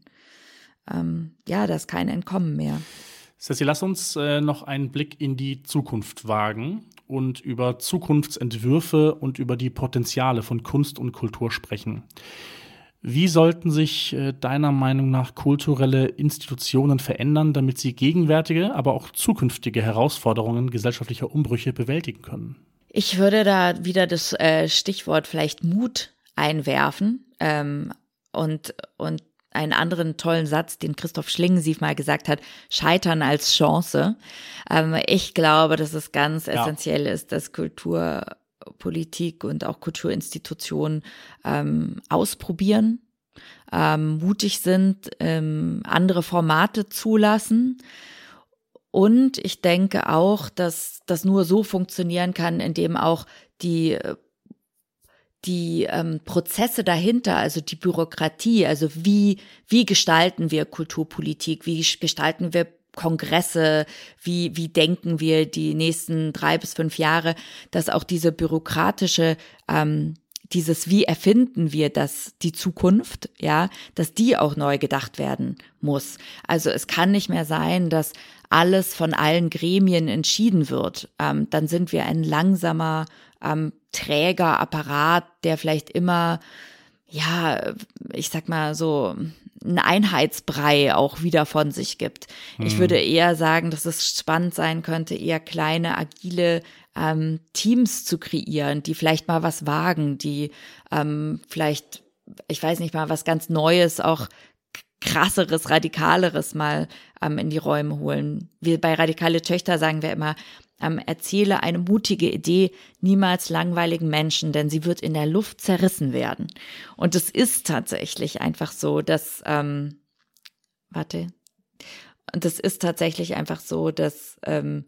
Ähm, ja, da ist kein Entkommen mehr. Ceci, lass uns äh, noch einen Blick in die Zukunft wagen und über Zukunftsentwürfe und über die Potenziale von Kunst und Kultur sprechen. Wie sollten sich äh, deiner Meinung nach kulturelle Institutionen verändern, damit sie gegenwärtige, aber auch zukünftige Herausforderungen gesellschaftlicher Umbrüche bewältigen können? Ich würde da wieder das äh, Stichwort vielleicht Mut einwerfen ähm, und, und einen anderen tollen Satz, den Christoph Schlingensief mal gesagt hat, Scheitern als Chance. Ähm, ich glaube, dass es ganz ja. essentiell ist, dass Kultur Kulturpolitik und auch Kulturinstitutionen ähm, ausprobieren, ähm, mutig sind, ähm, andere Formate zulassen. Und ich denke auch, dass das nur so funktionieren kann, indem auch die die ähm, Prozesse dahinter, also die Bürokratie, also wie wie gestalten wir Kulturpolitik, wie gestalten wir Kongresse, wie wie denken wir die nächsten drei bis fünf Jahre, dass auch diese bürokratische ähm, dieses wie erfinden wir das die Zukunft, ja, dass die auch neu gedacht werden muss. Also es kann nicht mehr sein, dass alles von allen Gremien entschieden wird. Ähm, dann sind wir ein langsamer ähm, träger Apparat, der vielleicht immer, ja, ich sag mal so, einen Einheitsbrei auch wieder von sich gibt. Hm. Ich würde eher sagen, dass es spannend sein könnte, eher kleine, agile ähm, Teams zu kreieren, die vielleicht mal was wagen, die ähm, vielleicht, ich weiß nicht mal, was ganz Neues, auch krasseres, radikaleres mal ähm, in die Räume holen. Wir bei Radikale Töchter sagen wir immer, ähm, erzähle eine mutige Idee niemals langweiligen Menschen, denn sie wird in der Luft zerrissen werden. Und es ist tatsächlich einfach so, dass, ähm, warte, und es ist tatsächlich einfach so, dass ähm,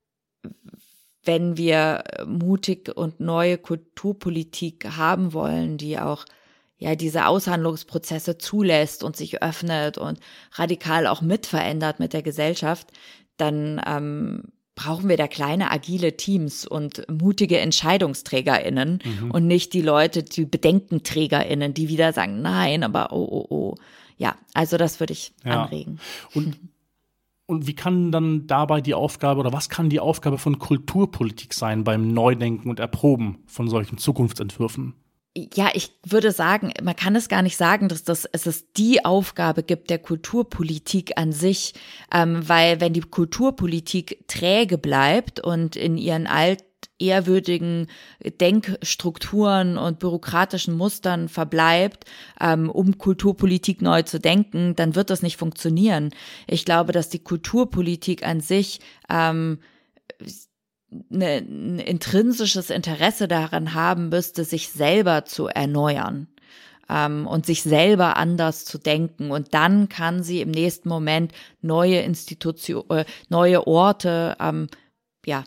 wenn wir mutig und neue Kulturpolitik haben wollen, die auch ja diese Aushandlungsprozesse zulässt und sich öffnet und radikal auch mitverändert mit der Gesellschaft, dann ähm, brauchen wir da kleine, agile Teams und mutige EntscheidungsträgerInnen mhm. und nicht die Leute, die BedenkenträgerInnen, die wieder sagen, nein, aber oh, oh, oh. Ja, also das würde ich ja. anregen. Und Und wie kann dann dabei die Aufgabe oder was kann die Aufgabe von Kulturpolitik sein beim Neudenken und Erproben von solchen Zukunftsentwürfen? Ja, ich würde sagen, man kann es gar nicht sagen, dass das, es ist die Aufgabe gibt der Kulturpolitik an sich, ähm, weil wenn die Kulturpolitik träge bleibt und in ihren alt ehrwürdigen Denkstrukturen und bürokratischen Mustern verbleibt, ähm, um Kulturpolitik neu zu denken, dann wird das nicht funktionieren. Ich glaube, dass die Kulturpolitik an sich ähm, eine, ein intrinsisches Interesse daran haben müsste, sich selber zu erneuern ähm, und sich selber anders zu denken. Und dann kann sie im nächsten Moment neue Institutionen, äh, neue Orte, ähm, ja,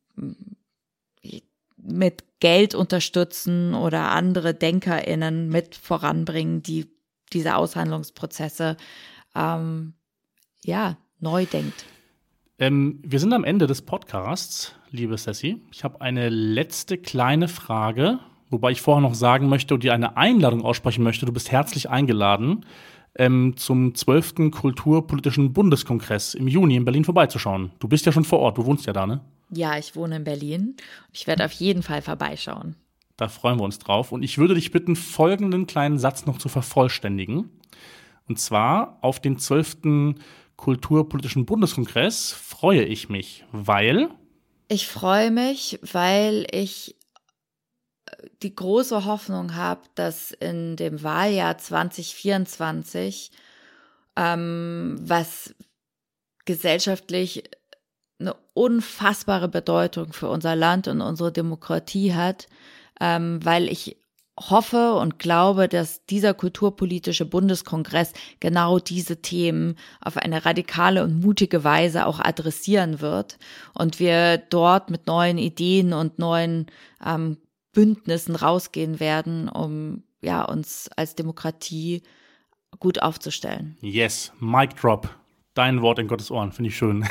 mit Geld unterstützen oder andere DenkerInnen mit voranbringen, die diese Aushandlungsprozesse ähm, ja, neu denkt. Ähm, wir sind am Ende des Podcasts, liebe Sassy. Ich habe eine letzte kleine Frage, wobei ich vorher noch sagen möchte und dir eine Einladung aussprechen möchte. Du bist herzlich eingeladen, ähm, zum zwölften Kulturpolitischen Bundeskongress im Juni in Berlin vorbeizuschauen. Du bist ja schon vor Ort, du wohnst ja da, ne? Ja, ich wohne in Berlin. Ich werde auf jeden Fall vorbeischauen. Da freuen wir uns drauf. Und ich würde dich bitten, folgenden kleinen Satz noch zu vervollständigen. Und zwar auf den zwölften Kulturpolitischen Bundeskongress freue ich mich, weil? Ich freue mich, weil ich die große Hoffnung habe, dass in dem Wahljahr zwanzig vierundzwanzig, ähm, was gesellschaftlich eine unfassbare Bedeutung für unser Land und unsere Demokratie hat, ähm, weil ich hoffe und glaube, dass dieser kulturpolitische Bundeskongress genau diese Themen auf eine radikale und mutige Weise auch adressieren wird und wir dort mit neuen Ideen und neuen ähm, Bündnissen rausgehen werden, um ja uns als Demokratie gut aufzustellen. Yes, Mic Drop. Dein Wort in Gottes Ohren, finde ich schön.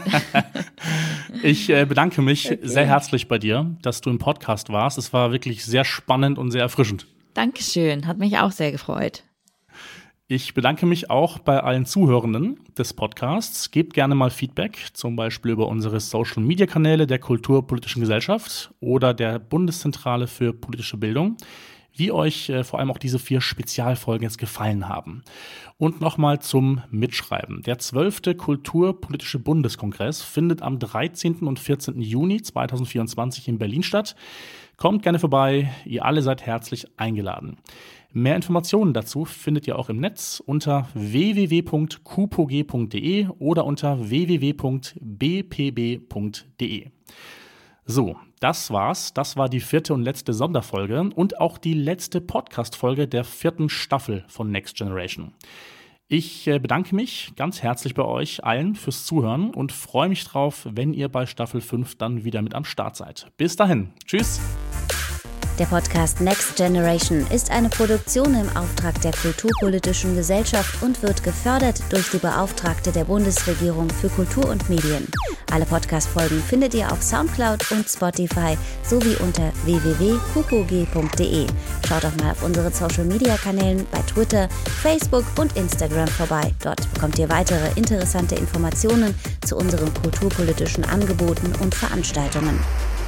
Ich äh, bedanke mich okay. sehr herzlich bei dir, dass du im Podcast warst. Es war wirklich sehr spannend und sehr erfrischend. Dankeschön, hat mich auch sehr gefreut. Ich bedanke mich auch bei allen Zuhörenden des Podcasts. Gebt gerne mal Feedback, zum Beispiel über unsere Social-Media-Kanäle der Kulturpolitischen Gesellschaft oder der Bundeszentrale für politische Bildung, wie euch äh, vor allem auch diese vier Spezialfolgen jetzt gefallen haben. Und nochmal zum Mitschreiben. Der zwölfte Kulturpolitische Bundeskongress findet am dreizehnten und vierzehnten Juni zweitausendvierundzwanzig in Berlin statt. Kommt gerne vorbei, ihr alle seid herzlich eingeladen. Mehr Informationen dazu findet ihr auch im Netz unter w w w punkt q p o g punkt d e oder unter w w w punkt b p b punkt d e. So, das war's. Das war die vierte und letzte Sonderfolge und auch die letzte Podcast-Folge der vierten Staffel von Next Generation. Ich bedanke mich ganz herzlich bei euch allen fürs Zuhören und freue mich drauf, wenn ihr bei Staffel fünf dann wieder mit am Start seid. Bis dahin. Tschüss. Der Podcast Next Generation ist eine Produktion im Auftrag der Kulturpolitischen Gesellschaft und wird gefördert durch die Beauftragte der Bundesregierung für Kultur und Medien. Alle Podcast-Folgen findet ihr auf Soundcloud und Spotify sowie unter w w w punkt q q g punkt d e. Schaut auch mal auf unsere Social-Media-Kanälen bei Twitter, Facebook und Instagram vorbei. Dort bekommt ihr weitere interessante Informationen zu unseren kulturpolitischen Angeboten und Veranstaltungen.